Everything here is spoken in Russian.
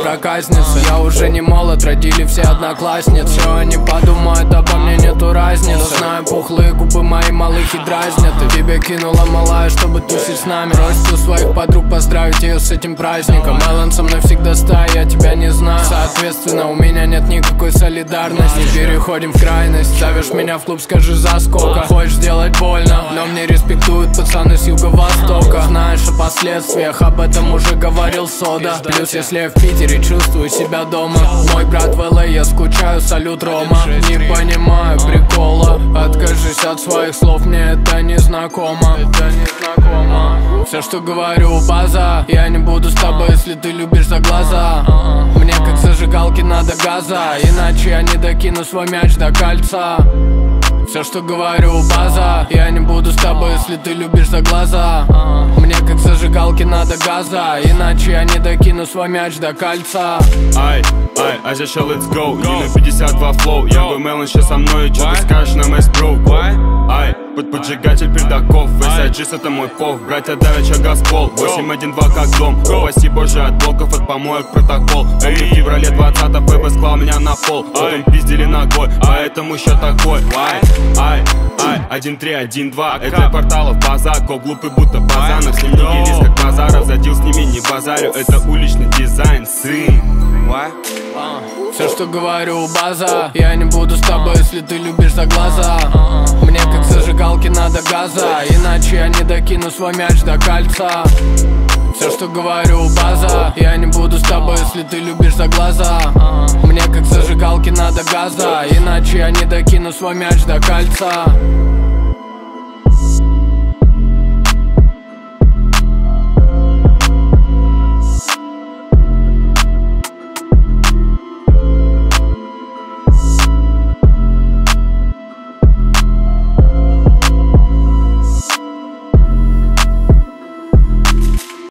проказницы. Я уже не молод, родили все одноклассницы. Все они подумают, обо мне нету разницы. Знаю, пухлые губы мои малых и дразнят. Тебе кинула малая, чтобы тусить с нами. Просит у своих подруг поздравить ее с этим праздником. Мелан со мной всегда стая, я тебя не знаю. Соответственно, у меня нет никакой солидарности. Переходим в крайность. Зовешь меня в клуб, скажи за сколько. Хочешь сделать больно, но мне респектуют пацаны с юго-востока. Знаешь о последствиях, об этом уже говорил Сода. Плюс, если я в Питере, чувствую себя дома. Мой брат в ЛА, я скучаю, салют, Рома. Не понимаю прикола, откажись от своих слов, мне это не знакомо. Все, что говорю, база. Я не буду с тобой, если ты любишь за глаза. Мне как зажигалки надо газа, иначе я не докину свой мяч до кольца. Все, что говорю, база. Я не буду с тобой, если ты любишь за глаза. Мне как зажигалки надо газа, иначе я не докину свой мяч до кольца. Ай, а здесь еще let's go. Не на 52 флоу. Я бы Мелан сейчас со мной, что ты скажешь на мой спру? Ай, поджигатель пердаков. SIGs это мой пов. Братья давят газ пол. 812 как дом. Упаси боже от блоков, от помоек протокол. Это в феврале 20-го ФБ склал меня на пол. Потом пиздили ногой, поэтому еще такой. Ай, 1-3-1-2. Это для порталов базар. Ко глупый будто базанов. С ним не гелис как базаров. Задел с ними не базарю. Это уличный дизайн, сын. Все, что говорю, база. Я не буду с тобой, если ты любишь за глаза. Мне как зажигалки надо газа, иначе я не докину свой мяч до кольца. Все, что говорю, база. Я не буду с тобой, если ты любишь за глаза. Мне как зажигалки надо газа, иначе я не докину свой мяч до кольца.